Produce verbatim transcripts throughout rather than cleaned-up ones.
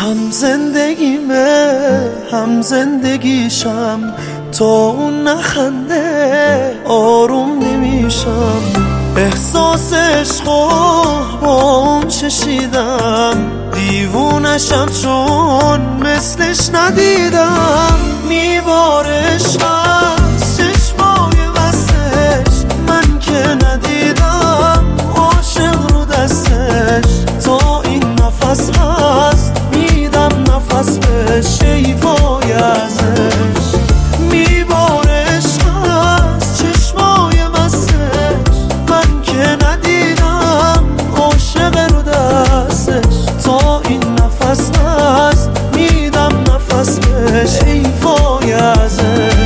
هم زندگیمه هم زندگیشم، تا اون نخنده آروم نمیشم. احساس عشقو با اون چشیدم، دیوونشم چون مثلش ندیدم. میبارش از چشمای وستش، من که ندیدم عاشق رو دستش. تا این نفس هست میدم نفس بهش، شیفای ازش. میبارش از چشمای وستش، من که ندیدم عاشق رو دستش. تا این نفس هست میدم نفس بهش، شیفای ازش.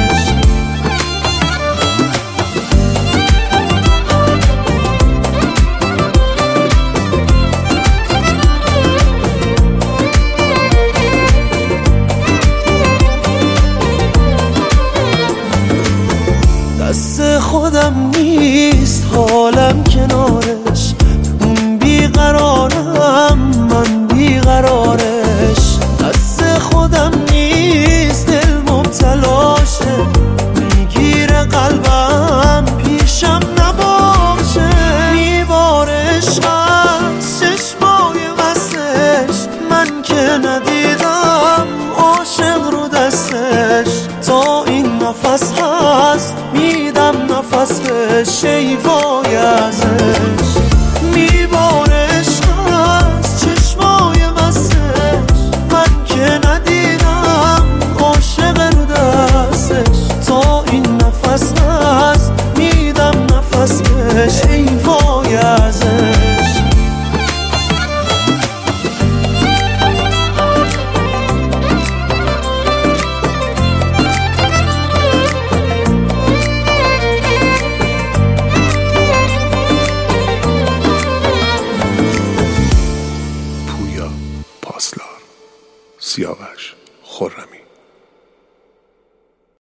دست خودم نیست حالم کنارش، اون بیقرارم من بیقرارش. دست خودم نیست دل مبتلاشه، میگیره قلبم پیشم نباشه. میبارش از چشمای وستش، من که ندیدم عاشق رو دستش. تا این نفس هست میدم نفس به شیفای ازش. میبارش از چشمای وستش، من که ندیدم عاشق رو دستش. تا این نفس هست میدم نفس به شیفای ازش. پاسلار، سیاوش خرمی.